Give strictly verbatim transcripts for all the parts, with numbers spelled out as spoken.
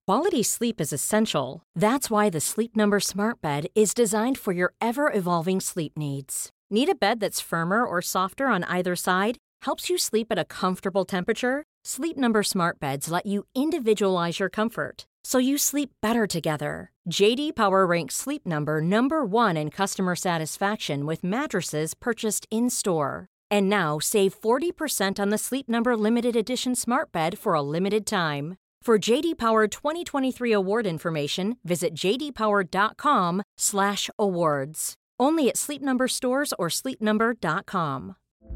Quality sleep is essential. That's why the Sleep Number Smart Bed is designed for your ever-evolving sleep needs. Need a bed that's firmer or softer on either side? Helps you sleep at a comfortable temperature? Sleep Number Smart Beds let you individualize your comfort, so you sleep better together. J D Power ranks Sleep Number number one in customer satisfaction with mattresses purchased in-store. And now, save forty percent on the Sleep Number Limited Edition Smart Bed for a limited time. For J D Power twenty twenty-three award information, visit j d power dot com slash awards. Only at Sleep Number stores or sleep number dot com.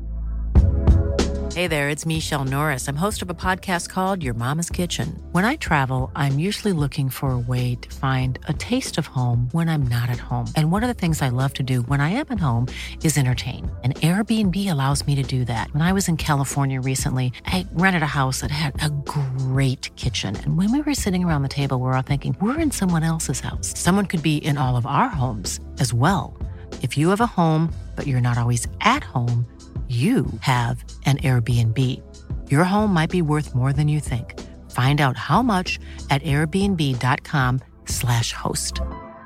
Hey there, it's Michelle Norris. I'm host of a podcast called Your Mama's Kitchen. When I travel, I'm usually looking for a way to find a taste of home when I'm not at home. And one of the things I love to do when I am at home is entertain. And Airbnb allows me to do that. When I was in California recently, I rented a house that had a great kitchen. And when we were sitting around the table, we were all thinking, we're in someone else's house. Someone could be in all of our homes as well. If you have a home, but you're not always at home, you have an Airbnb. Your home might be worth more than you think. Find out how much at airbnb.com slash host.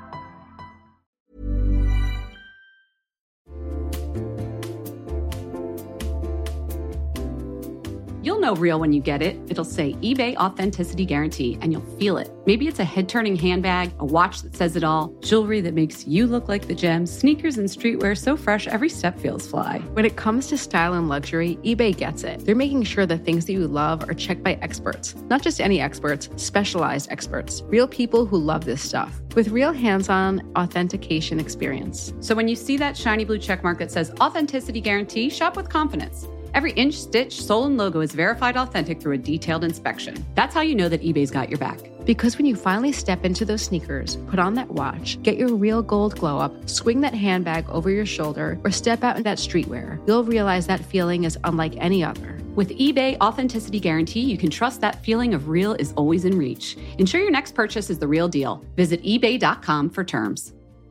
You'll know real when you get it. It'll say eBay Authenticity Guarantee, and you'll feel it. Maybe it's a head-turning handbag, a watch that says it all, jewelry that makes you look like the gems, sneakers and streetwear so fresh every step feels fly. When it comes to style and luxury, eBay gets it. They're making sure the things that you love are checked by experts. Not just any experts, specialized experts. Real people who love this stuff. With real hands-on authentication experience. So when you see that shiny blue checkmark that says Authenticity Guarantee, shop with confidence. Every inch, stitch, sole, and logo is verified authentic through a detailed inspection. That's how you know that eBay's got your back. Because when you finally step into those sneakers, put on that watch, get your real gold glow up, swing that handbag over your shoulder, or step out in that streetwear, you'll realize that feeling is unlike any other. With eBay Authenticity Guarantee, you can trust that feeling of real is always in reach. Ensure your next purchase is the real deal. Visit ebay dot com for terms.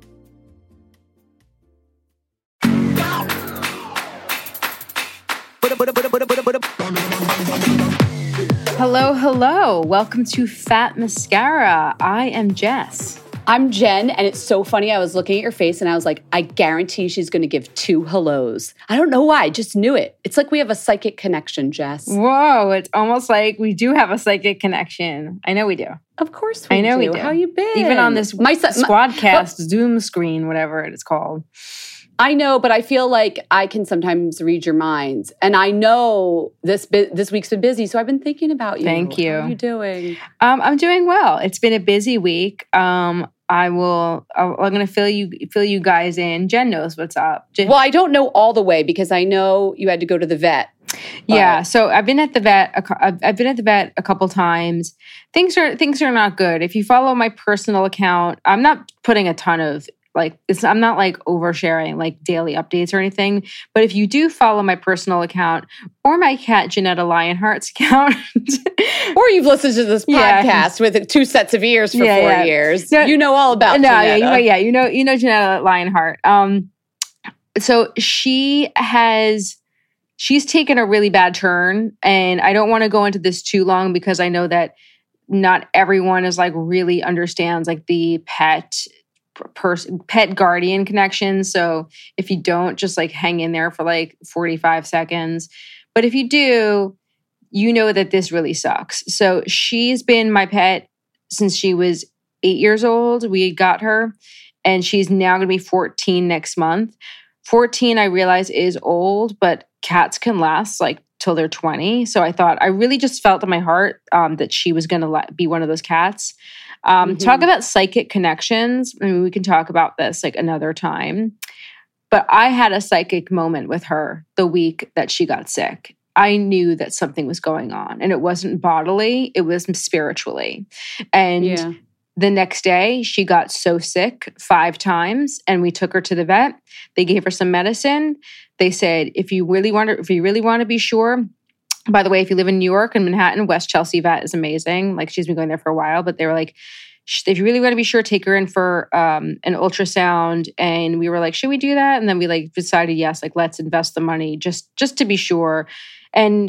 Hello, hello. Welcome to Fat Mascara. I am Jess. I'm Jen, and it's so funny. I was looking at your face, and I was like, I guarantee she's going to give two hellos. I don't know why. I just knew it. It's like we have a psychic connection, Jess. Whoa, it's almost like we do have a psychic connection. I know we do. Of course we I know do. we do. How you been? Even on this my, Squadcast my, Zoom screen, whatever it's called. I know, but I feel like I can sometimes read your minds. And I know this this week's been busy, so I've been thinking about you. Thank you. How are you doing? Um, I'm doing well. It's been a busy week. Um, I will. I'm going to fill you fill you guys in. Jen knows what's up. Jen- well, I don't know all the way because I know you had to go to the vet. Yeah, so I've been at the vet. A, I've been at the vet a couple times. Things are things are not good. If you follow my personal account, I'm not putting a ton of. Like, it's, I'm not like oversharing like daily updates or anything. But if you do follow my personal account or my cat Janetta Lionheart's account, or you've listened to this podcast yeah. with two sets of ears for yeah, four yeah. years, no, you know all about. No, Janetta. yeah, you, yeah, you know, you know Janetta Lionheart. Um, so she has, she's taken a really bad turn, and I don't want to go into this too long because I know that not everyone is like really understands like the pet. Person, pet guardian connection. So if you don't, just like hang in there for like forty-five seconds. But if you do, you know that this really sucks. So she's been my pet since she was eight years old. We got her, and she's now going to be fourteen next month. fourteen, I realize, is old, but cats can last like till they're twenty. So I thought, I really just felt in my heart um, that she was going to la- be one of those cats. Um, mm-hmm. Talk about psychic connections. I mean, we can talk about this like another time. But I had a psychic moment with her the week that she got sick. I knew that something was going on, and it wasn't bodily, it was spiritually. And yeah. The next day, she got so sick five times, and we took her to the vet. They gave her some medicine. They said, if you really want to, if you really want to be sure. By the way, if you live in New York and Manhattan, West Chelsea Vet is amazing. Like, she's been going there for a while, but they were like, if you really want to be sure, take her in for um, an ultrasound. And we were like, should we do that? And then we like decided, yes, like let's invest the money just just to be sure. And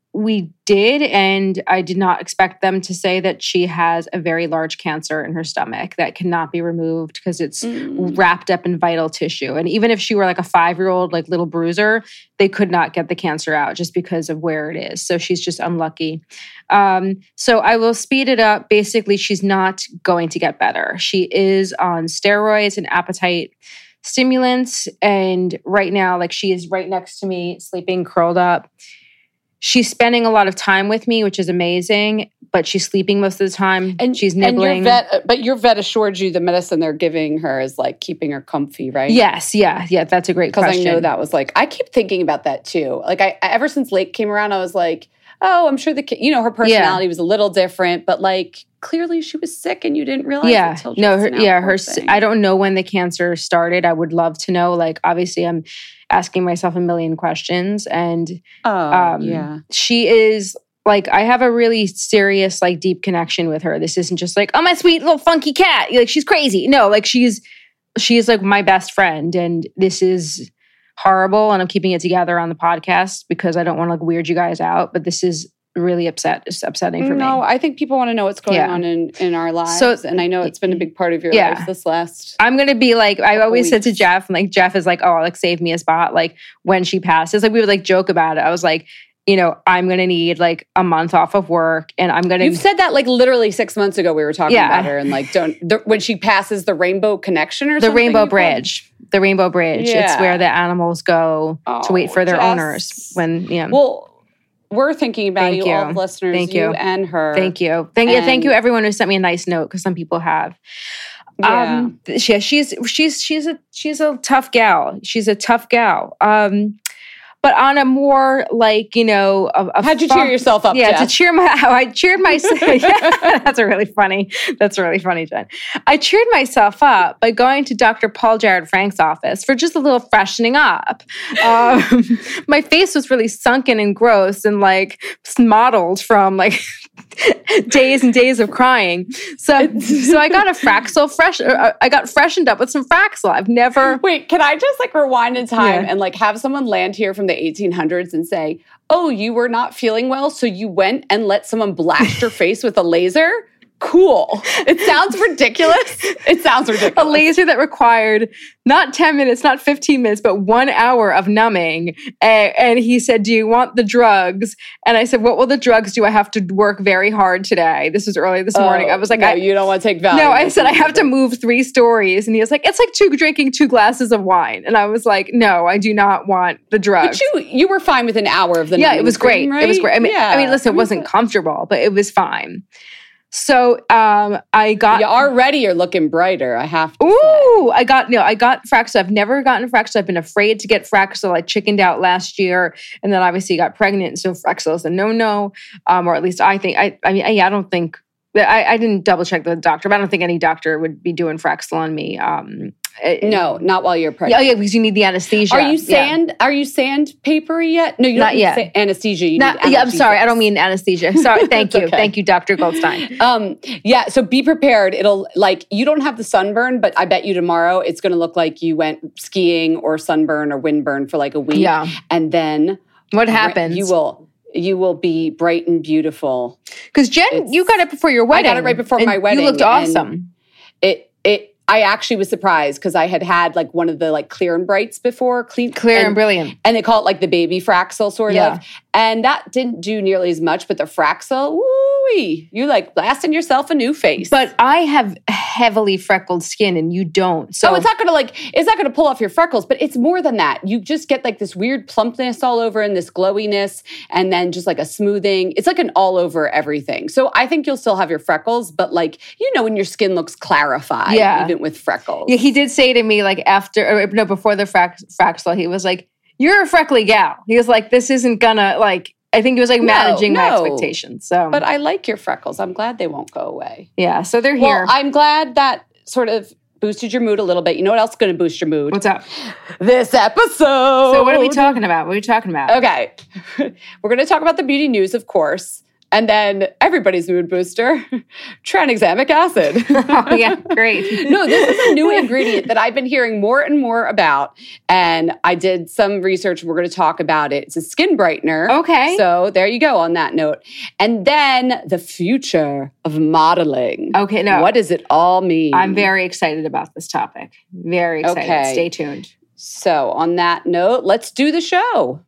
we did, and I did not expect them to say that she has a very large cancer in her stomach that cannot be removed because it's mm. wrapped up in vital tissue. And even if she were like a five-year-old, like little bruiser, they could not get the cancer out just because of where it is. So she's just unlucky. Um, so I will speed it up. Basically, she's not going to get better. She is on steroids and appetite stimulants. And right now, like she is right next to me, sleeping, curled up. She's spending a lot of time with me, which is amazing, but she's sleeping most of the time. And she's nibbling. And your vet, but your vet assured you the medicine they're giving her is like keeping her comfy, right? Yes, yeah, yeah. That's a great question. Because I know that was like, I keep thinking about that too. Like I, ever since Lake came around, I was like, oh, I'm sure the kid, you know, her personality yeah. was a little different, but like clearly she was sick and you didn't realize yeah. it until just no, her, now. yeah, her. I don't know when the cancer started. I would love to know. Like, obviously, I'm asking myself a million questions, and oh, um, yeah, she is like, I have a really serious, like, deep connection with her. This isn't just like, oh, my sweet little funky cat. Like, she's crazy. No, like she's she's like my best friend, and this is horrible. And I'm keeping it together on the podcast because I don't want to like weird you guys out. But this is really upset. It's upsetting for no, me. No, I think people want to know what's going yeah. on in, in our lives. So, and I know it's been a big part of your yeah. life this last I'm going to be like, I always weeks. said to Jeff, and like Jeff is like, oh, like save me a spot. Like when she passes, like we would like joke about it. I was like, you know, I'm going to need like a month off of work, and I'm going to. You've said that like literally six months ago. We were talking yeah. about her, and like, don't the, when she passes the Rainbow Connection or the something. Rainbow Bridge, the Rainbow Bridge. Yeah. It's where the animals go oh, to wait for their Jess. owners. When yeah. Well, we're thinking about thank you, you, all the listeners, thank you. you and her. Thank you, thank you, thank you, everyone who sent me a nice note because some people have. Yeah. Um, she, she's she's she's a she's a tough gal. She's a tough gal. Um. But on a more like, you know, a, a how'd you fun, cheer yourself up? Yeah, Jess? to cheer my, how I cheered myself. Yeah, that's a really funny. That's really funny, Jen. I cheered myself up by going to Doctor Paul Jared Frank's office for just a little freshening up. Um, my face was really sunken and gross and like mottled from like days and days of crying. So, so I got a Fraxel fresh. Uh, I got freshened up with some Fraxel. I've never. Wait, can I just like rewind in time Yeah. and like have someone land here from the eighteen hundreds and say, oh, you were not feeling well, so you went and let someone blast your face with a laser? Cool. It sounds ridiculous. It sounds ridiculous. A laser that required not ten minutes, not fifteen minutes, but one hour of numbing. And, and he said, do you want the drugs? And I said, what will the drugs do? I have to work very hard today. This was early this Oh, morning. I was like, no, I, you don't want to take value. No, I said, I have to move three stories. And he was like, it's like two drinking two glasses of wine. And I was like, no, I do not want the drugs. But you, you were fine with an hour of the Yeah, numbing it was cream, great. right? It was great. I mean, yeah. I mean, listen, it wasn't comfortable, but it was fine. So um, I got. You already are looking brighter, I have to Ooh, say. I got, no, I got Fraxel. I've never gotten Fraxel. I've been afraid to get Fraxel. I chickened out last year and then obviously got pregnant. So Fraxel is a no-no. Um, or at least I think, I, I mean, I, I don't think, I, I didn't double check the doctor, but I don't think any doctor would be doing Fraxel on me. Um, No, not while you're pregnant. Oh yeah, because you need the anesthesia. Are you sand? Yeah. Are you sandpapery yet? No, you Not don't need yet. sa- anesthesia. You Not, need yeah, I'm sorry. I don't mean anesthesia. Sorry. Thank you. okay. Thank you, Doctor Goldstein. Um, yeah, so be prepared. It'll like you don't have the sunburn, but I bet you tomorrow it's going to look like you went skiing or sunburn or windburn for like a week. Yeah. And then What happens? You will you will be bright and beautiful. Because Jen, It's- you got it before your wedding. I got it right before and my wedding. You looked and awesome. It it I actually was surprised because I had had like one of the like clear and brights before, clean, Clear and, and brilliant. And they call it like the baby Fraxel sort Yeah. of. And that didn't do nearly as much, but the Fraxel, woo-wee, you like blasting yourself a new face. But I have heavily freckled skin and you don't. So oh, it's not gonna like, it's not gonna pull off your freckles, but it's more than that. You just get like this weird plumpness all over and this glowiness and then just like a smoothing. It's like an all over everything. So I think you'll still have your freckles, but like, you know, when your skin looks clarified, Yeah. even with freckles. Yeah, he did say to me like after, or no, before the frax, Fraxel, he was like, you're a freckly gal. He was like, this isn't gonna like, I think he was like No, managing my no. expectations. So, But I like your freckles. I'm glad they won't go away. yeah, so they're Well, here. I'm glad that sort of boosted your mood a little bit. You know what else is going to boost your mood? What's up? This episode. So what are we talking about? What are we talking about? Okay. We're going to talk about the beauty news, of course. And then everybody's mood booster, tranexamic acid. Oh, yeah, great. No, this is a new ingredient that I've been hearing more and more about. And I did some research. We're going to talk about it. It's a skin brightener. Okay. So there you go on that note. And then the future of modeling. Okay, no. What does it all mean? I'm very excited about this topic. Very excited. Okay. Stay tuned. So on that note, let's do the show.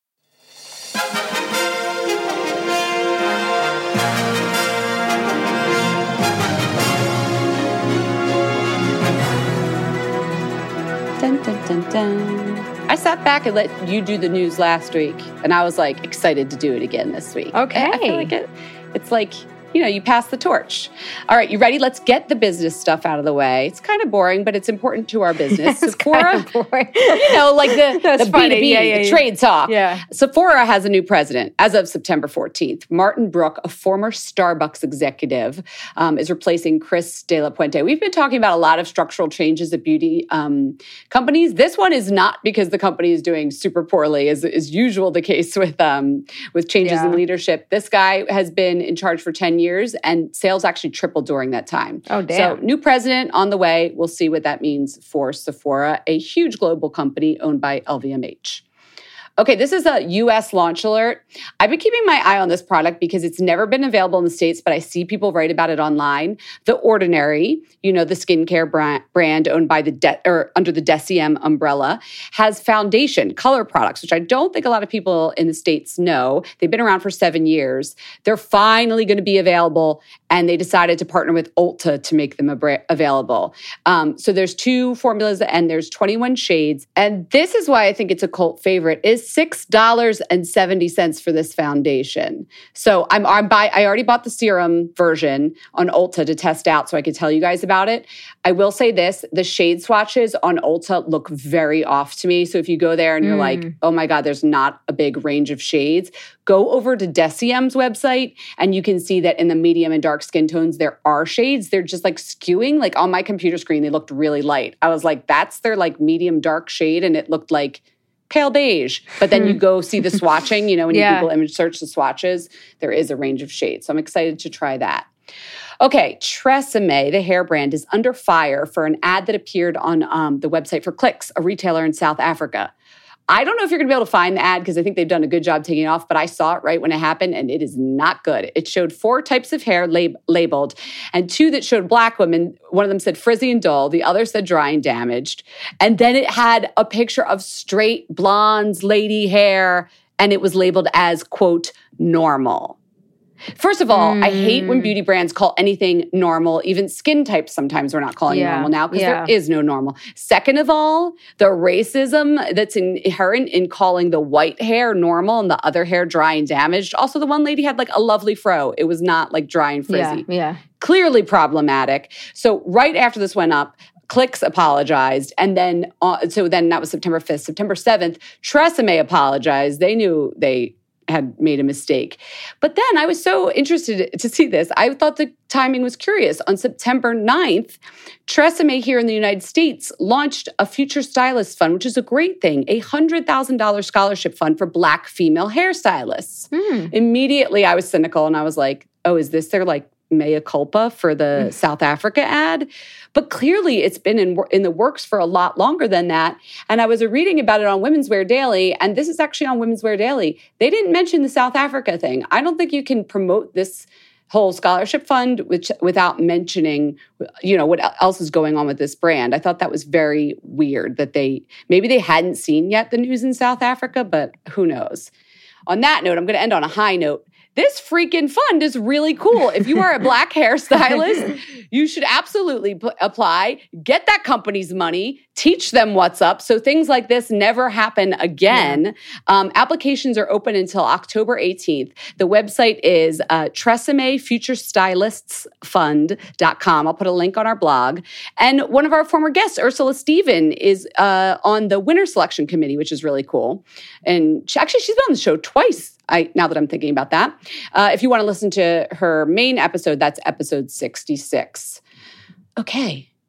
Dun, dun, dun, dun. I sat back and let you do the news last week, and I was like excited to do it again this week. Okay. I feel like it, it's like, you know, you pass the torch. All right, you ready? Let's get the business stuff out of the way. It's kind of boring, but it's important to our business. It's Sephora, kind of boring. you know, like the, That's the funny. B two B, Yeah, yeah, the yeah. trade talk. Yeah. Sephora has a new president as of September fourteenth. Martin Brooke, a former Starbucks executive, um, is replacing Chris De La Puente. We've been talking about a lot of structural changes at beauty um, companies. This one is not because the company is doing super poorly, as is usual the case with um, with changes Yeah. in leadership. This guy has been in charge for ten years, and sales actually tripled during that time. Oh, damn. So new president on the way. We'll see what that means for Sephora, a huge global company owned by L V M H. Okay, this is a U S launch alert. I've been keeping my eye on this product because it's never been available in the States, but I see people write about it online. The Ordinary, you know, the skincare brand, brand owned by the De- or under the Deciem umbrella, has foundation color products, which I don't think a lot of people in the States know. They've been around for seven years. They're finally going to be available, and they decided to partner with Ulta to make them abra- available. Um, so there's two formulas, and there's twenty-one shades. And this is why I think it's a cult favorite, is six dollars and seventy cents for this foundation. So I'm, I'm buy, I already bought the serum version on Ulta to test out so I could tell you guys about it. I will say this, the shade swatches on Ulta look very off to me. So if you go there and you're Mm. like, oh my God, there's not a big range of shades, go over to Deciem's website and you can see that in the medium and dark skin tones, there are shades. They're just like skewing. Like on my computer screen, they looked really light. I was like, that's their like medium dark shade. And it looked like pale beige. But then you go see the swatching, you know, when Yeah. you Google image search the swatches, there is a range of shades. So I'm excited to try that. Okay, Tresemme, the hair brand, is under fire for an ad that appeared on um, the website for Clicks, a retailer in South Africa. I don't know if you're going to be able to find the ad because I think they've done a good job taking it off, but I saw it right when it happened and it is not good. It showed four types of hair lab- labeled and two that showed black women. One of them said frizzy and dull. The other said dry and damaged. And then it had a picture of straight blondes, lady hair, and it was labeled as, quote, normal. First of all, mm. I hate when beauty brands call anything normal. Even skin types sometimes we're not calling yeah. normal now because yeah. there is no normal. Second of all, the racism that's inherent in calling the white hair normal and the other hair dry and damaged. Also, the one lady had like a lovely fro. It was not like dry and frizzy. Yeah, yeah. Clearly problematic. So right after this went up, Clicks apologized. And then, uh, so then that was September fifth. September seventh, Tresemme apologized. They knew they had made a mistake. But then I was so interested to see this. I thought the timing was curious. On September ninth, Tresemme here in the United States launched a Future Stylist Fund, which is a great thing, a one hundred thousand dollars scholarship fund for Black female hairstylists. Mm. Immediately, I was cynical and I was like, oh, is this their like mea culpa for the mm. South Africa ad? But clearly it's been in, in the works for a lot longer than that. And I was reading about it on Women's Wear Daily, and this is actually on Women's Wear Daily. They didn't mention the South Africa thing. I don't think you can promote this whole scholarship fund which, without mentioning, you know, what else is going on with this brand. I thought that was very weird that they, maybe they hadn't seen yet the news in South Africa, but who knows. On that note, I'm going to end on a high note. This freaking fund is really cool. If you are a Black hairstylist, you should absolutely p- apply, get that company's money, teach them what's up so things like this never happen again. Yeah. Um, applications are open until October eighteenth. The website is uh, Tresemme Future Stylists Fund dot com. I'll put a link on our blog. And one of our former guests, Ursula Stephen, is uh, on the winner selection committee, which is really cool. And she, actually, she's been on the show twice. I, now that I'm thinking about that. Uh, if you want to listen to her main episode, that's episode sixty-six. Okay,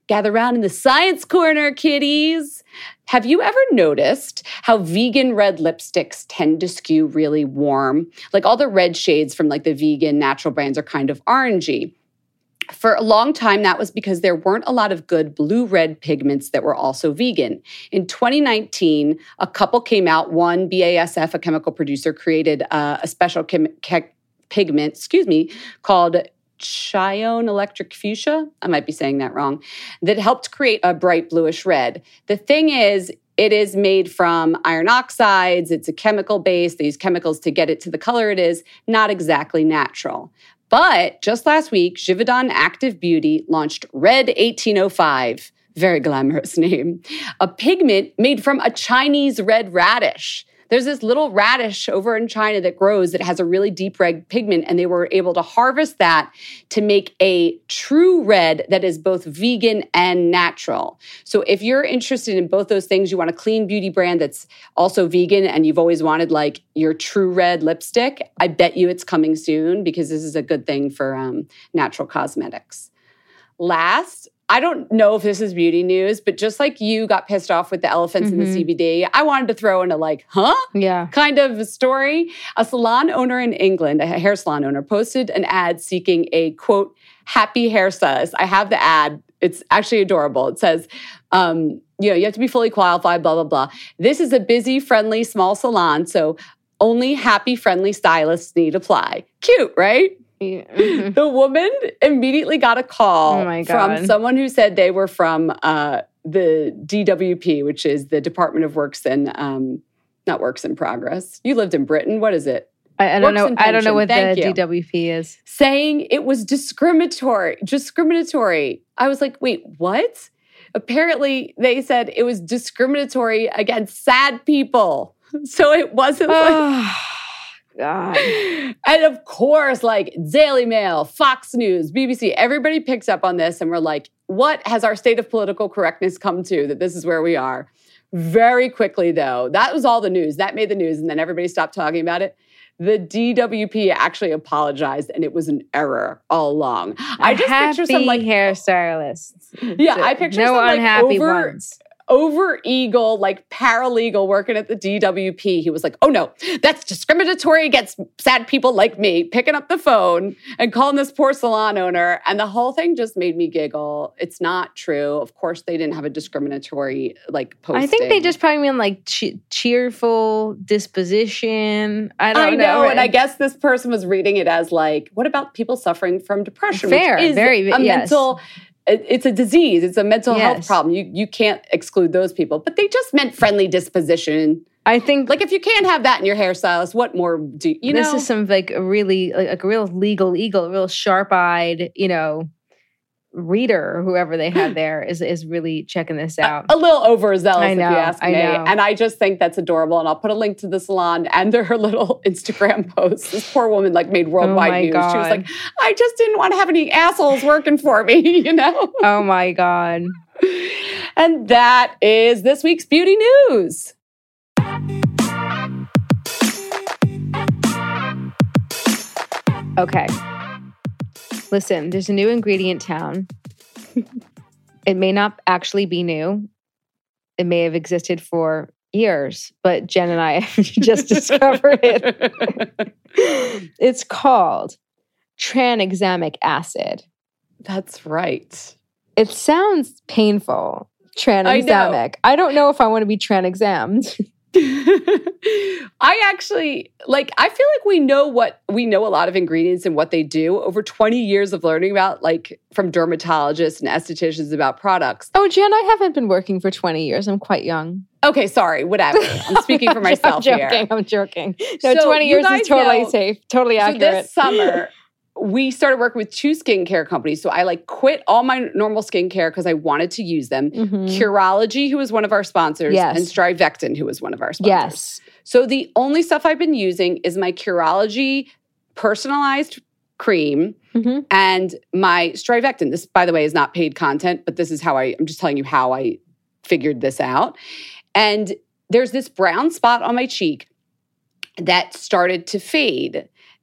Gather around in the science corner, kiddies. Have you ever noticed how vegan red lipsticks tend to skew really warm? Like all the red shades from like the vegan natural brands are kind of orangey. For a long time, that was because there weren't a lot of good blue-red pigments that were also vegan. In twenty nineteen, a couple came out. One, B A S F, a chemical producer, created uh, a special chem- ke- pigment, excuse me, called Chione Electric Fuchsia, I might be saying that wrong, that helped create a bright bluish red. The thing is, it is made from iron oxides. It's a chemical base. They use chemicals to get it to the color it is. Not exactly natural. But just last week, Givaudan Active Beauty launched Red eighteen oh five, very glamorous name, a pigment made from a Chinese red radish. There's this little radish over in China that grows that has a really deep red pigment, and they were able to harvest that to make a true red that is both vegan and natural. So if you're interested in both those things, you want a clean beauty brand that's also vegan, and you've always wanted like your true red lipstick, I bet you it's coming soon because this is a good thing for um, natural cosmetics. Last, I don't know if this is beauty news, but just like you got pissed off with the elephants mm-hmm. in the C B D, I wanted to throw in a like, huh? Yeah. kind of story. A salon owner in England, a hair salon owner, posted an ad seeking a, quote, happy hairstylist. I have the ad. It's actually adorable. It says, um, you know, you have to be fully qualified, blah, blah, blah. This is a busy, friendly, small salon, so only happy, friendly stylists need apply. Cute, right? Yeah. The woman immediately got a call oh from someone who said they were from uh, the D W P, which is the Department of Works and um, not Works in Progress. You lived in Britain. What is it? I, I don't know. I don't know what Thank the you. D W P is. Saying it was discriminatory. Discriminatory. I was like, wait, what? Apparently, they said it was discriminatory against sad people. So it wasn't like. God. And of course, like Daily Mail, Fox News, B B C, everybody picks up on this and we're like, what has our state of political correctness come to that this is where we are? Very quickly, though, that was all the news. That made the news, and then everybody stopped talking about it. The D W P actually apologized, and it was an error all along. A I just picture some like hairstylists. Yeah, I picture no some like unhappy over, ones. over eagle, like paralegal working at the D W P. He was like, oh no, that's discriminatory against sad people like me, picking up the phone and calling this poor salon owner. And the whole thing just made me giggle. It's not true. Of course, they didn't have a discriminatory like posting. I think they just probably mean like che- cheerful disposition. I don't I know. know. And I guess this person was reading it as like, what about people suffering from depression? Fair, which is very, a yes. mental It's a disease. It's a mental yes. health problem. You you can't exclude those people. But they just meant friendly disposition. I think, like, if you can't have that in your hairstylist, what more do you, you this know? This is some like a really like a real legal eagle, a real sharp-eyed, you know, reader or whoever they had there is is really checking this out. A, a little overzealous, I know, if you ask I me. know. And I just think that's adorable. And I'll put a link to the salon and her little Instagram post. This poor woman like made worldwide oh news. God. She was like, I just didn't want to have any assholes working for me, you know? Oh my God. And that is this week's beauty news. Okay. Listen, there's a new ingredient town. It may not actually be new. It may have existed for years, but Jen and I just discovered it. It's called tranexamic acid. That's right. It sounds painful. Tranexamic. I, I don't know if I want to be tranexamed. I actually, like, I feel like we know what, we know a lot of ingredients and what they do. Over twenty years of learning about, like, from dermatologists and estheticians about products. Oh, Jen, I haven't been working for twenty years. I'm quite young. Okay, sorry, whatever. I'm speaking for myself I'm joking, here. I'm joking. No, So twenty years is totally know, safe, totally accurate. So this summer, we started working with two skincare companies. So I like quit all my normal skincare because I wanted to use them. Mm-hmm. Curology, who was one of our sponsors, yes. and Strivectin, who was one of our sponsors. Yes. So the only stuff I've been using is my Curology personalized cream mm-hmm. and my Strivectin. This, by the way, is not paid content, but this is how I, I'm just telling you how I figured this out. And there's this brown spot on my cheek that started to fade.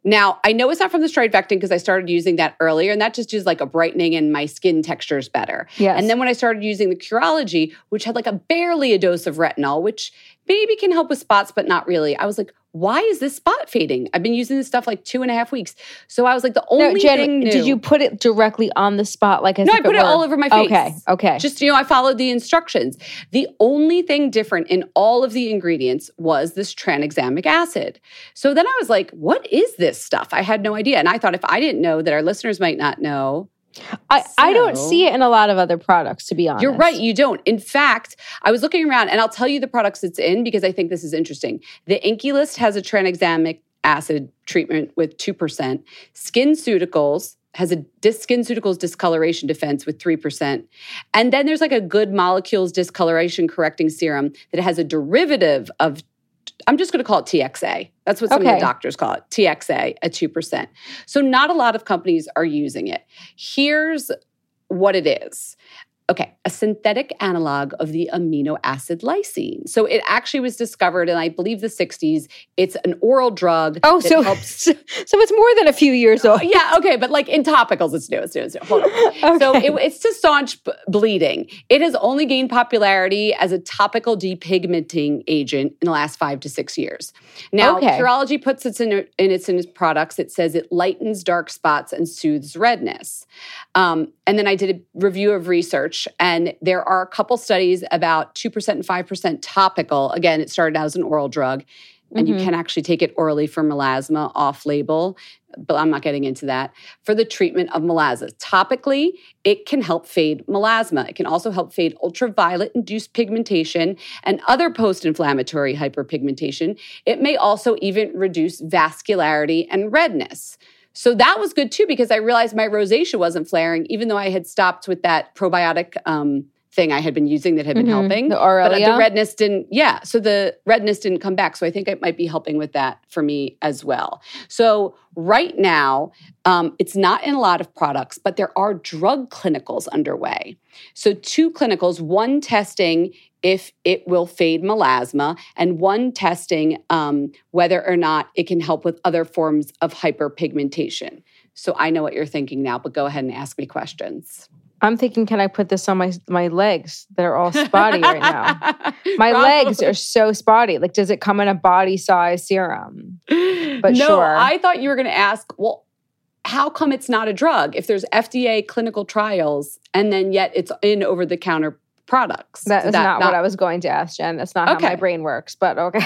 Now, I know it's not from the Strivectin because I started using that earlier, and that just is like a brightening and my skin texture is better. Yes. And then when I started using the Curology, which had like a barely a dose of retinol, which maybe can help with spots, but not really, I was like, why is this spot fading? I've been using this stuff like two and a half weeks. So I was like, the only no, Jen, thing new. Did you put it directly on the spot? Like, as No, if I put it, it were... all over my face. Okay, okay. Just, you know, I followed the instructions. The only thing different in all of the ingredients was this tranexamic acid. So then I was like, what is this stuff? I had no idea. And I thought if I didn't know, that our listeners might not know. I, So- I don't see it in a lot of other products, to be honest. You're right, you don't. In fact, I was looking around, and I'll tell you the products it's in because I think this is interesting. The Inkey List has a tranexamic acid treatment with two percent. SkinCeuticals has a dis- SkinCeuticals discoloration defense with three percent. And then there's like a Good Molecules discoloration correcting serum that has a derivative of, I'm just going to call it T X A. That's what some Okay. of the doctors call it, T X A at two percent. So not a lot of companies are using it. Here's what it is. Okay, a synthetic analog of the amino acid lysine. So it actually was discovered in, I believe, the sixties. It's an oral drug. Oh, that so, helps. so it's more than a few years old. Yeah, okay, but like in topicals, it's new, it's new, it's new. Hold on. So Okay. it, it's to staunch b- bleeding. It has only gained popularity as a topical depigmenting agent in the last five to six years. Now, Okay. Curology puts it in, in its in its products. It says it lightens dark spots and soothes redness. Um, and then I did a review of research, and there are a couple studies about two percent and five percent topical. Again, it started out as an oral drug. And Mhm. you can actually take it orally for melasma off-label, but I'm not getting into that, for the treatment of melasma. Topically, it can help fade melasma. It can also help fade ultraviolet-induced pigmentation and other post-inflammatory hyperpigmentation. It may also even reduce vascularity and redness. So that was good too, because I realized my rosacea wasn't flaring, even though I had stopped with that probiotic um, thing I had been using that had been Mhm. helping. The But Aurelia? the redness didn't, yeah. So the redness didn't come back. So I think it might be helping with that for me as well. So right now, um, it's not in a lot of products, but there are drug clinicals underway. So two clinicals, one testing if it will fade melasma, and one testing um, whether or not it can help with other forms of hyperpigmentation. So I know what you're thinking now, but go ahead and ask me questions. I'm thinking, can I put this on my my legs that are all spotty right now? My legs are so spotty. Like, does it come in a body size serum? But no, sure. I thought you were going to ask, well, how come it's not a drug if there's F D A clinical trials and then yet it's in over-the-counter products? That Did is not, what I was going to ask, Jen. That's not Okay. how my brain works, but okay.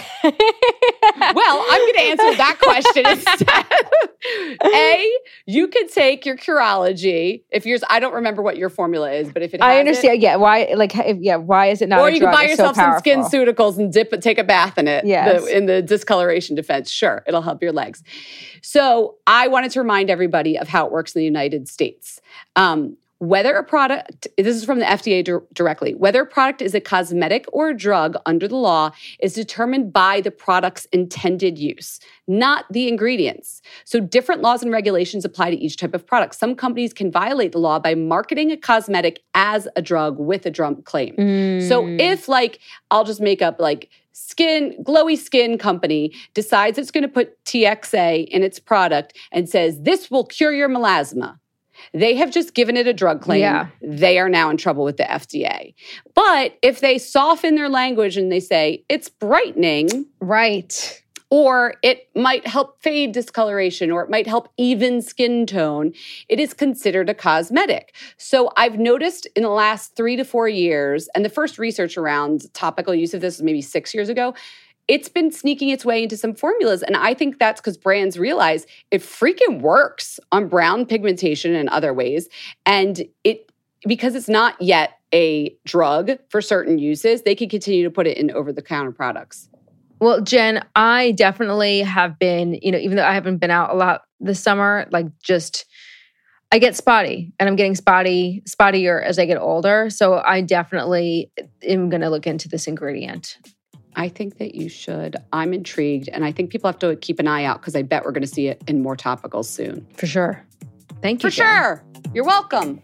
Well, I'm going to answer that question instead. A, you could take your Curology. If yours, I don't remember what your formula is, but if it has I it, understand. Yeah, why? Like, if, yeah, why is it not? or a you drug? can buy It's so yourself some powerful. SkinCeuticals and dip it, take a bath in it. Yes. the- in the discoloration defense. Sure, it'll help your legs. So I wanted to remind everybody of how it works in the United States. Um, whether a product, this is from the F D A dir- directly, whether a product is a cosmetic or a drug under the law is determined by the product's intended use, not the ingredients. So different laws and regulations apply to each type of product. Some companies can violate the law by marketing a cosmetic as a drug with a drug claim. So Mm. if, like, I'll just make up like skin, glowy skin company decides it's going to put T X A in its product and says, this will cure your melasma. They have just given it a drug claim. Yeah. They are now in trouble with the F D A. But if they soften their language and they say it's brightening, Right. or it might help fade discoloration, or it might help even skin tone, it is considered a cosmetic. So I've noticed in the last three to four years, and the first research around topical use of this was maybe six years ago, it's been sneaking its way into some formulas. And I think that's because brands realize it freaking works on brown pigmentation and other ways. And it, because it's not yet a drug for certain uses, they can continue to put it in over-the-counter products. Well, Jen, I definitely have been, you know, even though I haven't been out a lot this summer, like just, I get spotty and I'm getting spotty, spottier as I get older. So I definitely am going to look into this ingredient. I think that you should. I'm intrigued, and I think people have to keep an eye out because I bet we're going to see it in more topicals soon. For sure. Thank you, For Jen. sure. You're welcome.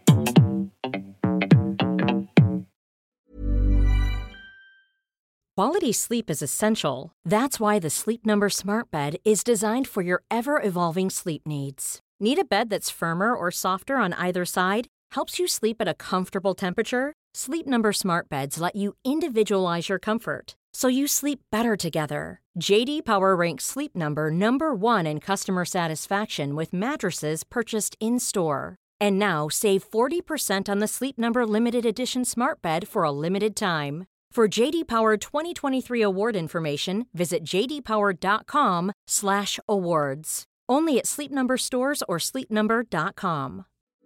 Quality sleep is essential. That's why the Sleep Number Smart Bed is designed for your ever-evolving sleep needs. Need a bed that's firmer or softer on either side? Helps you sleep at a comfortable temperature? Sleep Number Smart Beds let you individualize your comfort, so you sleep better together. J D Power ranks Sleep Number number one in customer satisfaction with mattresses purchased in-store. And now save forty percent on the Sleep Number Limited Edition Smart Bed for a limited time. For J D Power twenty twenty-three award information, visit jdpower.com slash awards. Only at Sleep Number stores or sleep number dot com.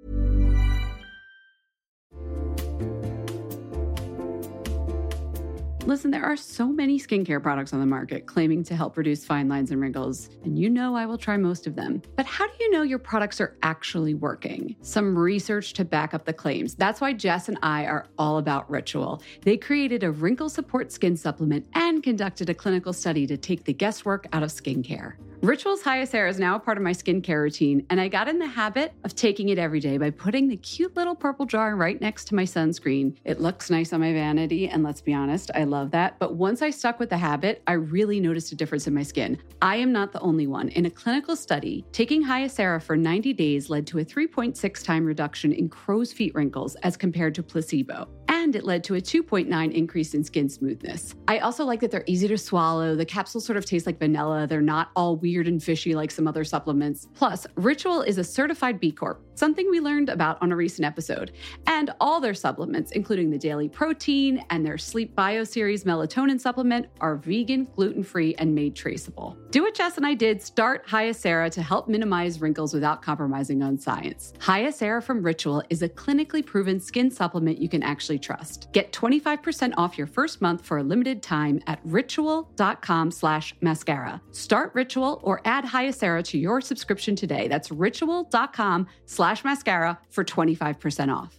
Listen, there are so many skincare products on the market claiming to help reduce fine lines and wrinkles, and you know I will try most of them. But how do you know your products are actually working? Some research to back up the claims. That's why Jess and I are all about Ritual. They created a wrinkle support skin supplement and conducted a clinical study to take the guesswork out of skincare. Ritual's Hyacera is now a part of my skincare routine, and I got in the habit of taking it every day by putting the cute little purple jar right next to my sunscreen. It looks nice on my vanity, and let's be honest, I love that. But once I stuck with the habit, I really noticed a difference in my skin. I am not the only one. In a clinical study, taking Hyacera for ninety days led to a three point six time reduction in crow's feet wrinkles as compared to placebo. And it led to a two point nine increase in skin smoothness. I also like that they're easy to swallow. The capsules sort of taste like vanilla. They're not all weird and fishy like some other supplements. Plus, Ritual is a certified B Corp, something we learned about on a recent episode. And all their supplements, including the daily protein and their Sleep Bio Series melatonin supplement, are vegan, gluten-free, and made traceable. Do what Jess and I did. Start Hyacera to help minimize wrinkles without compromising on science. Hyacera from Ritual is a clinically proven skin supplement you can actually trust. Get twenty-five percent off your first month for a limited time at ritual.com slash mascara. Start Ritual or add Hyacera to your subscription today. That's ritual.com slash mascara for twenty-five percent off.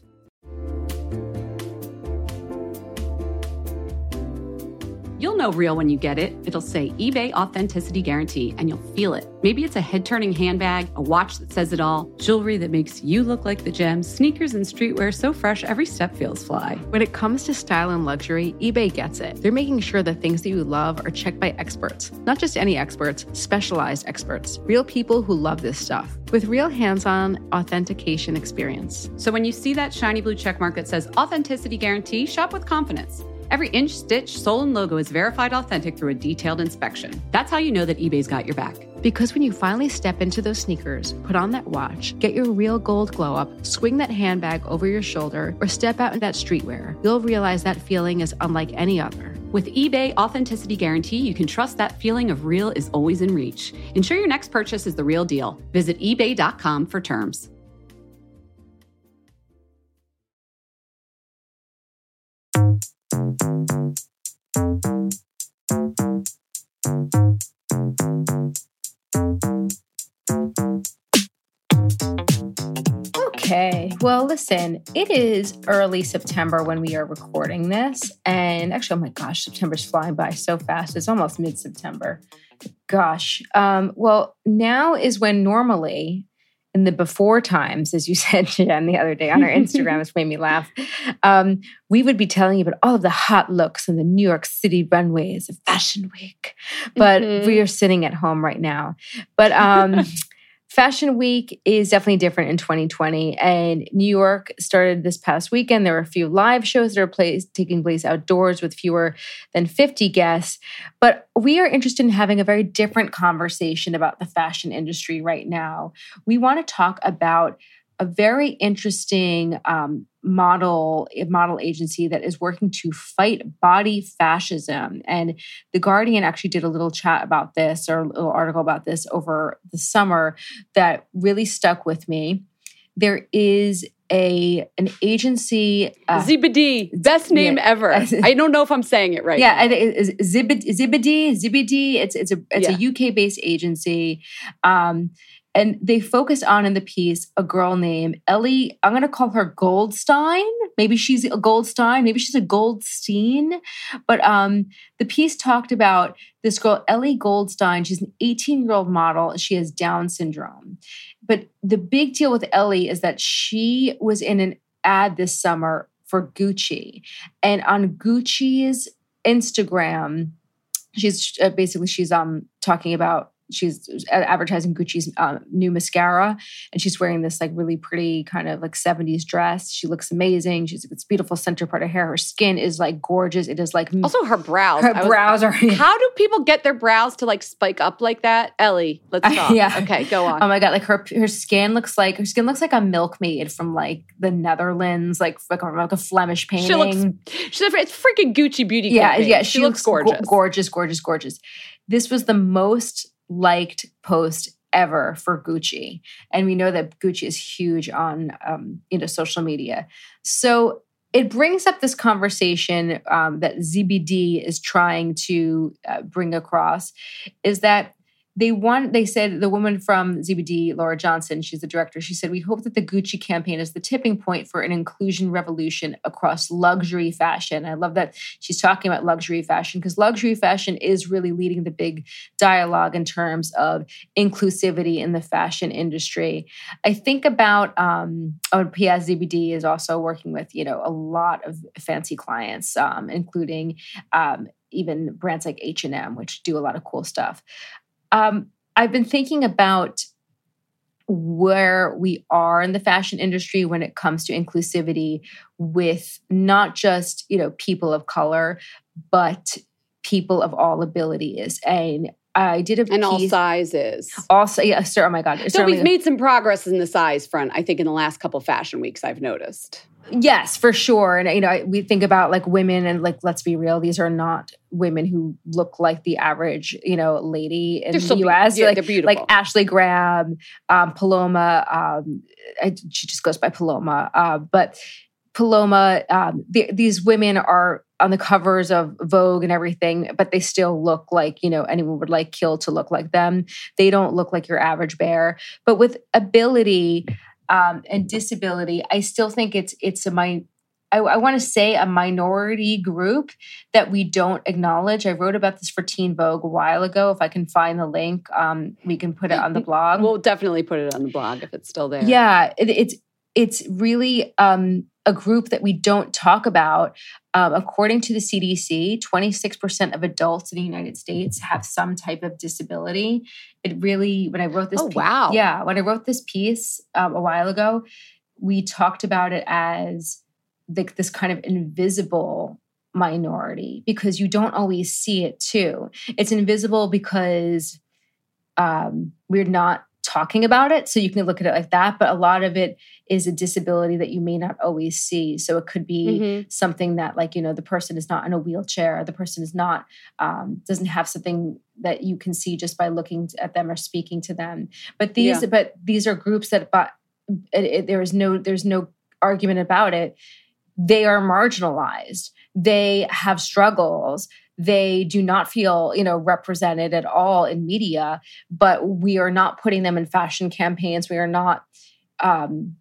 You'll know real when you get it. It'll say eBay Authenticity Guarantee, and you'll feel it. Maybe it's a head-turning handbag, a watch that says it all, jewelry that makes you look like the gems, sneakers and streetwear so fresh every step feels fly. When it comes to style and luxury, eBay gets it. They're making sure the things that you love are checked by experts. Not just any experts, specialized experts. Real people who love this stuff. With real hands-on authentication experience. So when you see that shiny blue checkmark that says Authenticity Guarantee, shop with confidence. Every inch, stitch, sole, and logo is verified authentic through a detailed inspection. That's how you know that eBay's got your back. Because when you finally step into those sneakers, put on that watch, get your real gold glow up, swing that handbag over your shoulder, or step out in that streetwear, you'll realize that feeling is unlike any other. With eBay Authenticity Guarantee, you can trust that feeling of real is always in reach. Ensure your next purchase is the real deal. Visit ebay dot com for terms. Okay, well, listen, it is early September when we are recording this. And actually, oh my gosh, September's flying by so fast. It's almost mid-September. Gosh. Um, well, now is when normally, in the before times, as you said, Jen, the other day on our Instagram, which made me laugh, um, we would be telling you about all of the hot looks in the New York City runways of Fashion Week. But mm-hmm. we are sitting at home right now. But um, Fashion Week is definitely different in twenty twenty. And New York started this past weekend. There were a few live shows that are place, taking place outdoors with fewer than fifty guests. But we are interested in having a very different conversation about the fashion industry right now. We want to talk about a very interesting um, model model agency that is working to fight body fascism. And The Guardian actually did a little chat about this, or a little article about this over the summer that really stuck with me. There is a an agency. Uh, Zibidi, best name yeah. ever. I don't know if I'm saying it right. Yeah, Zibidi, Zibidi, Zibidi. It's it's a it's yeah. a U K based agency. Um, And they focus on, in the piece, a girl named Ellie. I'm going to call her Goldstein. Maybe she's a Goldstein. Maybe she's a Goldstein. But um, the piece talked about this girl, Ellie Goldstein. She's an eighteen-year-old model. She has Down syndrome. But the big deal with Ellie is that she was in an ad this summer for Gucci. And on Gucci's Instagram, she's uh, basically she's um talking about. She's advertising Gucci's uh, new mascara, and she's wearing this like really pretty kind of like seventies dress. She looks amazing. She's got this beautiful center part of hair. Her skin is like gorgeous. It is like also her brows. Her brows are. How do people get their brows to like spike up like that, Ellie? Let's talk. Uh, yeah. Okay, go on. Oh my god, like her her skin looks like her skin looks like a milkmaid from like the Netherlands, like like a, like a Flemish painting. She looks. She's a, it's freaking Gucci beauty. Yeah, campaign. yeah. She, She, looks, looks gorgeous. go- gorgeous, gorgeous, gorgeous. This was the most liked post ever for Gucci. And we know that Gucci is huge on, um, you know, social media. So it brings up this conversation um, that Z B D is trying to uh, bring across is that they want, they said, the woman from Z B D, Laura Johnson, she's the director, she said, we hope that the Gucci campaign is the tipping point for an inclusion revolution across luxury fashion. I love that she's talking about luxury fashion because luxury fashion is really leading the big dialogue in terms of inclusivity in the fashion industry. I think about, um, oh, P S Z B D is also working with, you know, a lot of fancy clients, um, including um, even brands like H and M, which do a lot of cool stuff. Um, I've been thinking about where we are in the fashion industry when it comes to inclusivity with not just, you know, people of color, but people of all abilities. And I did a and piece, all sizes. Also, yeah, sir, oh my God. So we've made some progress in the size front, I think, in the last couple fashion weeks, I've noticed. Yes, for sure. And, you know, we think about like women and like, let's be real, these are not women who look like the average, you know, lady in they're the U S. Be- yeah, like, they're beautiful. Like Ashley Graham, um, Paloma, um, I, she just goes by Paloma. Uh, but Paloma, um, the, these women are on the covers of Vogue and everything, but they still look like, you know, anyone would like kill to look like them. They don't look like your average bear. But with ability, Um, and disability, I still think it's it's a mi- I, I want to say a minority group that we don't acknowledge. I wrote about this for Teen Vogue a while ago. If I can find the link, um, we can put it on the blog. We'll definitely put it on the blog if it's still there. Yeah, it, it's it's really um, a group that we don't talk about. Um, according to the C D C, twenty-six percent of adults in the United States have some type of disability. It really, when I wrote this Oh, piece, wow. Yeah, when I wrote this piece um, a while ago, we talked about it as like this kind of invisible minority because you don't always see it too. It's invisible because um, we're not talking about it. So you can look at it like that. But a lot of it is a disability that you may not always see. So it could be Mm-hmm. something that like, you know, the person is not in a wheelchair. The person is not, um, doesn't have something that you can see just by looking at them or speaking to them. But these, Yeah. but these are groups that, but it, it, there is no, there's no argument about it. They are marginalized. They have struggles. They do not feel, you know, represented at all in media, but we are not putting them in fashion campaigns. We are not um,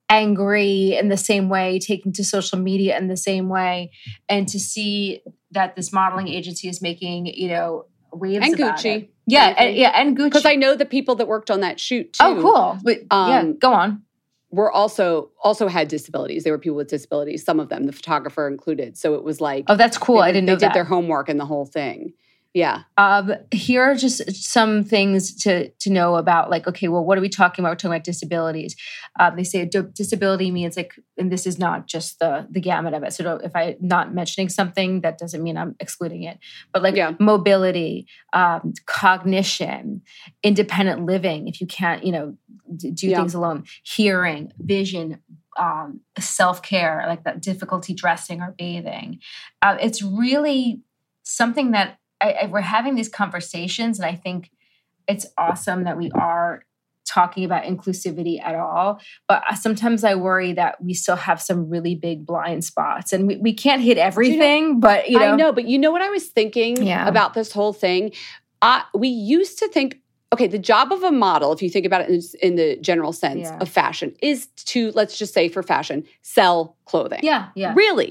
angry in the same way, taking to social media in the same way. And to see that this modeling agency is making, you know, waves And about Gucci. it. Yeah, and, yeah, and Gucci. Because I know the people that worked on that shoot too. Oh, cool. Wait, yeah, Um, go on. were also also had disabilities. They were people with disabilities, some of them, the photographer included. So it was like, Oh, that's cool. they, I didn't they know did that. their homework and the whole thing. Yeah. Um, here are just some things to to know about. Like, okay, well, what are we talking about? We're talking about disabilities. Um, they say d- disability means like, and this is not just the the gamut of it. So don't, if I'm not mentioning something, that doesn't mean I'm excluding it. But like Yeah. mobility, um, cognition, independent living. If you can't, you know, d- do Yeah. things alone. Hearing, vision. Um, self-care, like that difficulty dressing or bathing. Uh, it's really something that I, I, we're having these conversations, and I think it's awesome that we are talking about inclusivity at all. But sometimes I worry that we still have some really big blind spots, and we, we can't hit everything. But you know, I know, but you know what I was thinking Yeah. about this whole thing? Uh, we used to think, okay, the job of a model, if you think about it in, in the general sense Yeah. of fashion, is to, let's just say for fashion, sell clothing. yeah, yeah, Really?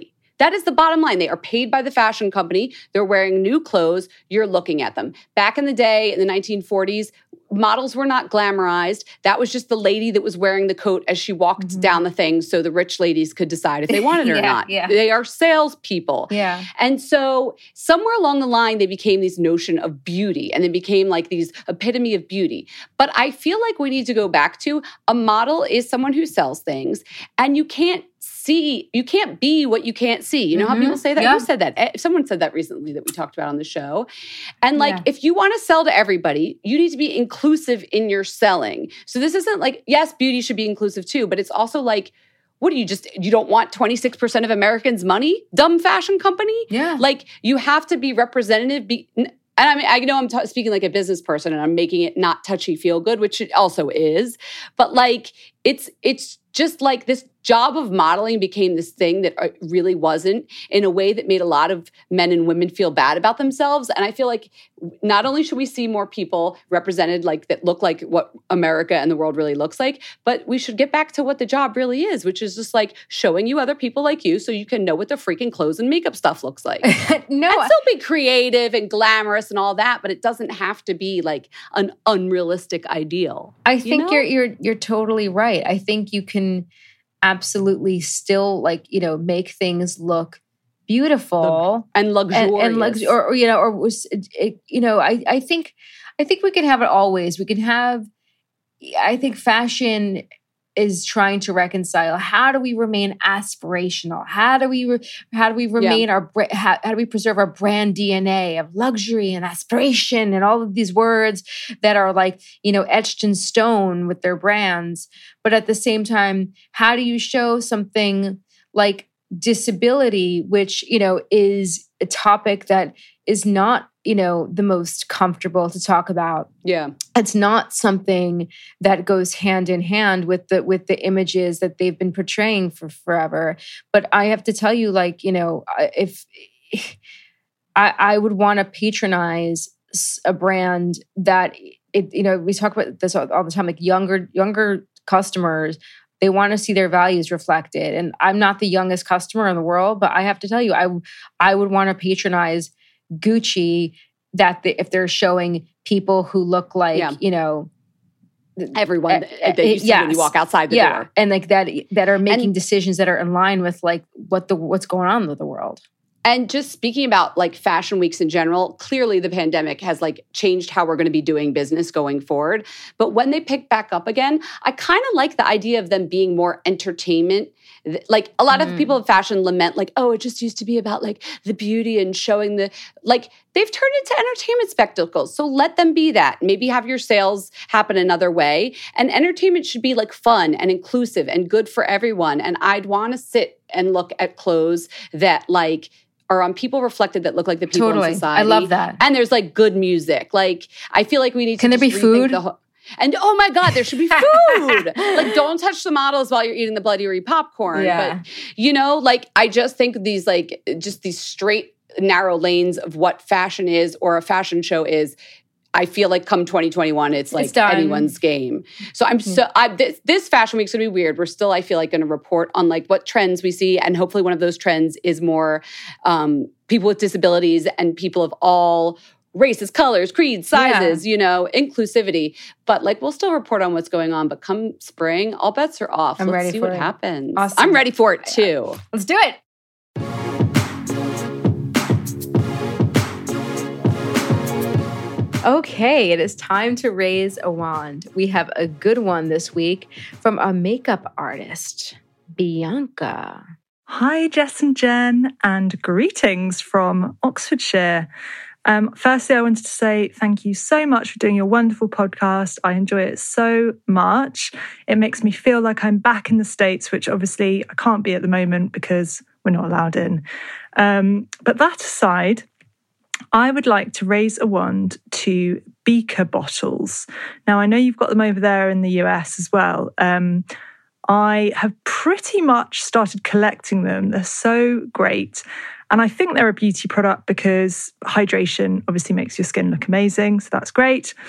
That is the bottom line. They are paid by the fashion company. They're wearing new clothes. You're looking at them. Back in the day, in the nineteen forties, models were not glamorized. That was just the lady that was wearing the coat as she walked mm-hmm. down the thing so the rich ladies could decide if they wanted it yeah, or not. Yeah. They are salespeople. Yeah. And so somewhere along the line, they became this notion of beauty and they became like these epitome of beauty. But I feel like we need to go back to a model is someone who sells things, and you can't see, you can't be what you can't see. You know mm-hmm. how people say that? Yeah. Who said that? Someone said that recently that we talked about on the show. And like, yeah. if you want to sell to everybody, you need to be inclusive in your selling. So this isn't like, yes, beauty should be inclusive too, but it's also like, what do you just, you don't want twenty-six percent of Americans' money? Dumb fashion company? Yeah. Like, you have to be representative. Be, and I mean, I know I'm t- speaking like a business person and I'm making it not touchy feel good, which it also is. But like, it's it's just like this job of modeling became this thing that really wasn't, in a way that made a lot of men and women feel bad about themselves. And I feel like not only should we see more people represented like that look like what America and the world really looks like, but we should get back to what the job really is, which is just like showing you other people like you so you can know what the freaking clothes and makeup stuff looks like. No, and still be creative and glamorous and all that, but it doesn't have to be like an unrealistic ideal. I think you know? you're you're you're totally right. I think you can absolutely still like, you know, make things look beautiful and luxurious and, and lux- or, or, you know, or was, it, you know, I, I think, I think we can have it always. We can have, I think fashion is trying to reconcile. How do we remain aspirational? How do we, re- how do we remain yeah. our, how, how do we preserve our brand D N A of luxury and aspiration and all of these words that are like, you know, etched in stone with their brands. But at the same time, how do you show something like disability, which, you know, is a topic that is not, you know, the most comfortable to talk about. Yeah. It's not something that goes hand in hand with the with the images that they've been portraying for forever. But I have to tell you, like, you know, if I, I would want to patronize a brand that it, you know, we talk about this all, all the time, like younger younger customers, they want to see their values reflected. And I'm not the youngest customer in the world, but I have to tell you, I I would want to patronize Gucci, that the, if they're showing people who look like, yeah. you know, everyone uh, that you see yes. when you walk outside the yeah. door. And like that, that are making and, decisions that are in line with like what the, what's going on with the world. And just speaking about like fashion weeks in general, clearly the pandemic has like changed how we're going to be doing business going forward. But when they pick back up again, I kind of like the idea of them being more entertainment. Like a lot mm. of people in fashion lament like, oh, it just used to be about like the beauty and showing the, like they've turned into entertainment spectacles. So let them be that. Maybe have your sales happen another way. And entertainment should be like fun and inclusive and good for everyone. And I'd want to sit and look at clothes that like, are on people reflected that look like the people totally. in society. I love that. And there's like good music. Like I feel like we need to Can there be food? The whole, and oh my God, there should be food. Like don't touch the models while you're eating the Bloody Mary popcorn. Yeah. But you know, like I just think these like just these straight narrow lanes of what fashion is or a fashion show is. I feel like come twenty twenty-one, it's like it's anyone's game. So I'm so, I, this, this fashion week's gonna be weird. We're still, I feel like, gonna report on like what trends we see. And hopefully one of those trends is more um, people with disabilities and people of all races, colors, creeds, sizes, yeah. you know, inclusivity. But like we'll still report on what's going on. But come spring, all bets are off. I'm Let's ready see for what it. happens. Awesome. I'm ready for it too. Let's do it. Okay, it is time to raise a wand. We have a good one this week from a makeup artist, Bianca. Hi, Jess and Jen, and greetings from Oxfordshire. Um, firstly, I wanted to say thank you so much for doing your wonderful podcast. I enjoy it so much. It makes me feel like I'm back in the States, which obviously I can't be at the moment because we're not allowed in. Um, but that aside, I would like to raise a wand to beaker bottles. Now, I know you've got them over there in the U S as well. Um, I have pretty much started collecting them. They're so great. And I think they're a beauty product because hydration obviously makes your skin look amazing. So that's great.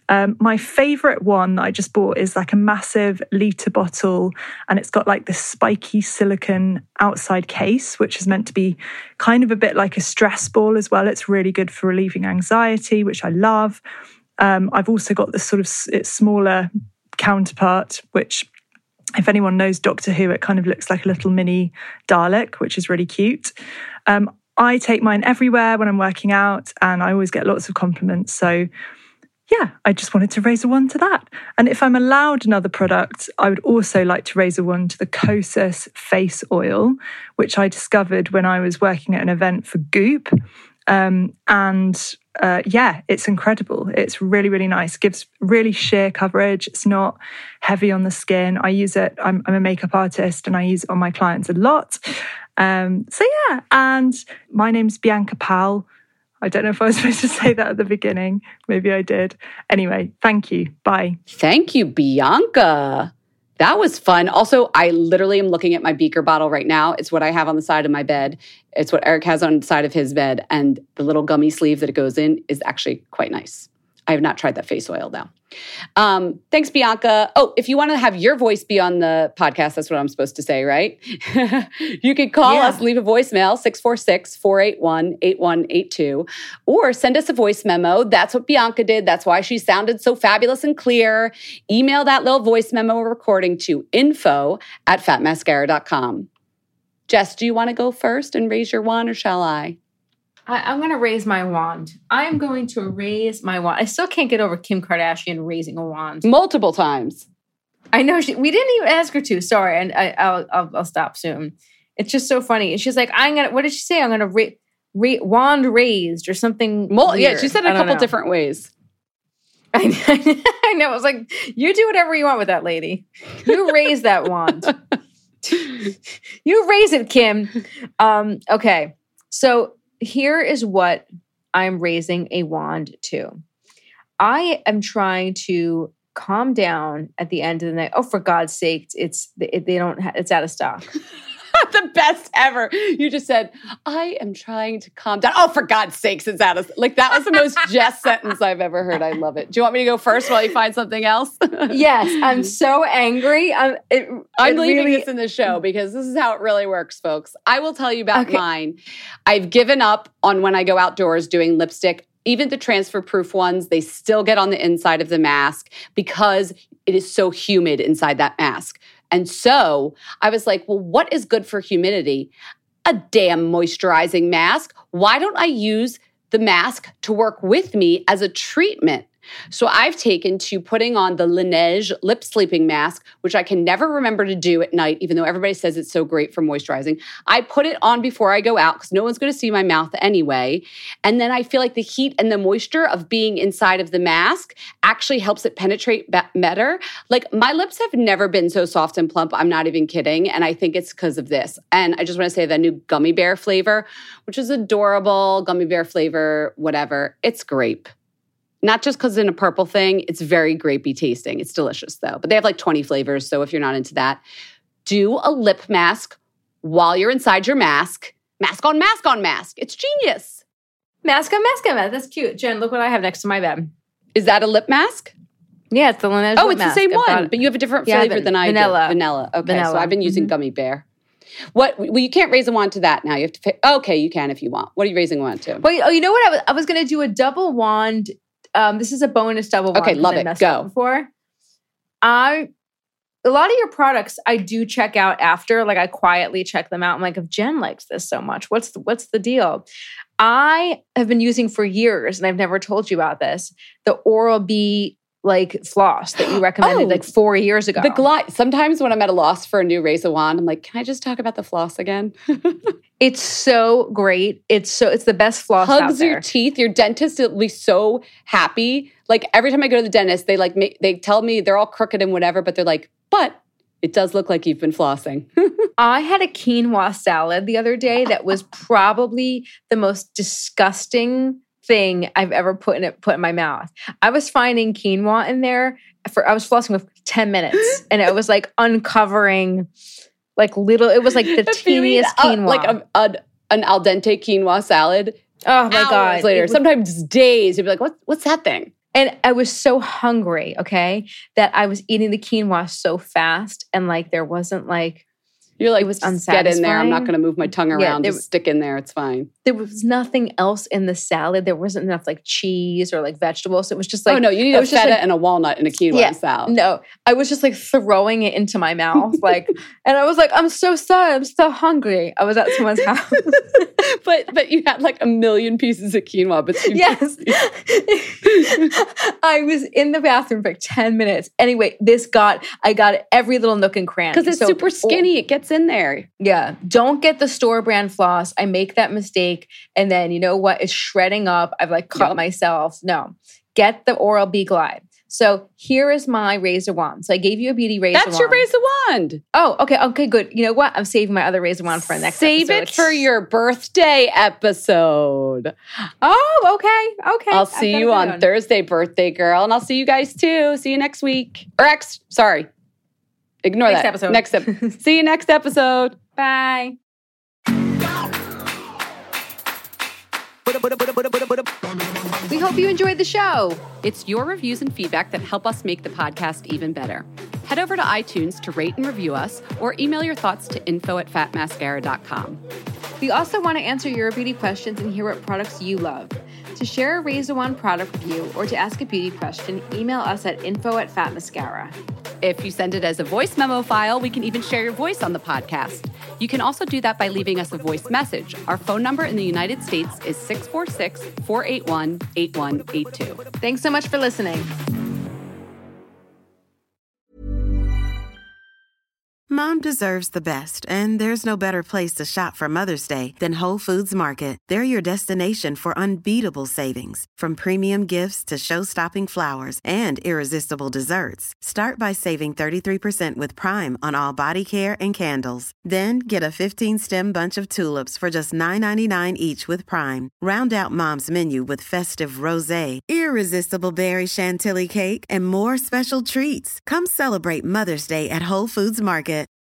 Um, my favorite one that I just bought is like a massive litre bottle, and it's got like this spiky silicone outside case, which is meant to be kind of a bit like a stress ball as well. It's really good for relieving anxiety, which I love. Um, I've also got this sort of it's smaller counterpart, which if anyone knows Doctor Who, it kind of looks like a little mini Dalek, which is really cute. Um, I take mine everywhere when I'm working out, and I always get lots of compliments. So yeah, I just wanted to raise a one to that. And if I'm allowed another product, I would also like to raise a one to the Kosas face oil, which I discovered when I was working at an event for Goop. Um, and uh, yeah, it's incredible. It's really, really nice. It gives really sheer coverage. It's not heavy on the skin. I use it. I'm, I'm a makeup artist, and I use it on my clients a lot. Um, so yeah, and my name's Bianca Powell. I don't know if I was supposed to say that at the beginning. Maybe I did. Anyway, thank you. Bye. Thank you, Bianca. That was fun. Also, I literally am looking at my beaker bottle right now. It's what I have on the side of my bed. It's what Eric has on the side of his bed. And the little gummy sleeve that it goes in is actually quite nice. I have not tried that face oil, though. Um, thanks, Bianca. Oh, if you want to have your voice be on the podcast, that's what I'm supposed to say, right? You can call yeah. us, leave a voicemail, six four six, four eight one, eight one eight two, or send us a voice memo. That's what Bianca did. That's why she sounded so fabulous and clear. Email that little voice memo recording to info at fat mascara dot com. Jess, do you want to go first and raise your wand, or shall I? I, I'm going to raise my wand. I am going to raise my wand. I still can't get over Kim Kardashian raising a wand. Multiple times. I know. She, we didn't even ask her to. Sorry. And I, I'll, I'll, I'll stop soon. It's just so funny. And she's like, I'm going to, what did she say? I'm going to ra- ra- wand raised or something. Mul- yeah, she said it a couple know. different ways. I know. I know. I was like, you do whatever you want with that lady. You raise that wand. You raise it, Kim. Um, okay. So here is what I'm raising a wand to. I am trying to calm down at the end of the night. Oh, for God's sake, it's they don't. Ha- it's out of stock. The best ever. You just said, I am trying to calm down. Oh, for God's sakes, it's out of... Like, that was the most Jess sentence I've ever heard. I love it. Do you want me to go first while you find something else? Yes, I'm so angry. I'm, it, I'm it leaving really... this in the show because this is how it really works, folks. I will tell you about okay. mine. I've given up on when I go outdoors doing lipstick. Even the transfer-proof ones, they still get on the inside of the mask because it is so humid inside that mask. And so I was like, well, what is good for humidity? A damn moisturizing mask. Why don't I use the mask to work with me as a treatment? So I've taken to putting on the Laneige lip sleeping mask, which I can never remember to do at night, even though everybody says it's so great for moisturizing. I put it on before I go out because no one's going to see my mouth anyway. And then I feel like the heat and the moisture of being inside of the mask actually helps it penetrate better. Like, my lips have never been so soft and plump. I'm not even kidding. And I think it's because of this. And I just want to say the new gummy bear flavor, which is adorable, gummy bear flavor, whatever. It's grape. Not just because it's in a purple thing, it's very grapey tasting. It's delicious though. But they have like twenty flavors, so if you're not into that, do a lip mask while you're inside your mask. Mask on mask on mask. It's genius. Mask on mask on mask. That's cute. Jen, look what I have next to my bed. Is that a lip mask? Yeah, it's the Laneige Oh, lip it's mask. the same one, but you have a different yeah, flavor than I vanilla. do. Vanilla. Okay, Vanilla. so I've been using mm-hmm. gummy bear. What? Well, you can't raise a wand to that now. You have to. Pay, okay, you can if you want. What are you raising a wand to? Well, oh, you know what? I was, I was going to do a double wand. Um, this is a bonus double wand. Okay, love it. Go. Before. I, a lot of your products I do check out after. Like, I quietly check them out. I'm like, if Jen likes this so much, what's the, what's the deal? I have been using for years, and I've never told you about this, the Oral-B like floss that you recommended oh, like four years ago. The glide. Sometimes when I'm at a loss for a new razor wand, I'm like, can I just talk about the floss again? It's so great. It's so it's the best floss Hugs out there. Your teeth. Your dentist will be so happy. Like, every time I go to the dentist, they like make, they tell me they're all crooked and whatever, but they're like, but it does look like you've been flossing. I had a quinoa salad the other day that was probably the most disgusting thing I've ever put in it, put in my mouth. I was finding quinoa in there for, I was flossing with ten minutes and it was like uncovering like little, it was like the teeniest uh, quinoa. Like a, a, an al dente quinoa salad. Oh my Hours God. later, was, sometimes days, you'd be like, what, what's that thing? And I was so hungry, okay, that I was eating the quinoa so fast and like there wasn't like, You're like, it was just get in there. I'm not unsatisfying. going to move my tongue around. Yeah, there- just stick in there. It's fine. there was nothing else in the salad. There wasn't enough like cheese or like vegetables. So it was just like, oh, no, you need I a was just, feta like- and a walnut and a quinoa Yeah, salad. No, I was just like throwing it into my mouth. Like, and I was like, I'm so sorry. I'm so hungry. I was at someone's house. but but you had like a million pieces of quinoa. But you Yes. I was in the bathroom for like ten minutes. Anyway, this got, I got every little nook and cranny. because it's So- super skinny. It gets in there. Yeah. Don't get the store brand floss. I make that mistake. And then you know what? It's shredding up. I've like cut Yep. myself. No. Get the Oral-B Glide. So here is my razor wand. So I gave you a beauty razor That's wand. your razor wand. Oh, okay. Okay, good. You know what? I'm saving my other razor wand for the next Save episode. it for your birthday episode. Oh, okay. Okay. I'll I've see got you a on good one. Thursday, birthday girl. And I'll see you guys too. See you next week. Or ex, sorry. Ignore Next that. episode. Next episode. See you next episode. Bye. We hope you enjoyed the show. It's your reviews and feedback that help us make the podcast even better. Head over to iTunes to rate and review us or email your thoughts to info at fat mascara dot com. We also want to answer your beauty questions and hear what products you love. To share a Razor Wand product review or to ask a beauty question, email us at info at fat mascara. If you send it as a voice memo file, we can even share your voice on the podcast. You can also do that by leaving us a voice message. Our phone number in the United States is six four six, four eight one, eight one eight two. Thanks so much for listening. Mom deserves the best, and there's no better place to shop for Mother's Day than Whole Foods Market. They're your destination for unbeatable savings, from premium gifts to show-stopping flowers and irresistible desserts. Start by saving thirty-three percent with Prime on all body care and candles. Then get a fifteen-stem bunch of tulips for just nine ninety-nine each with Prime. Round out Mom's menu with festive rosé, irresistible berry chantilly cake, and more special treats. Come celebrate Mother's Day at Whole Foods Market.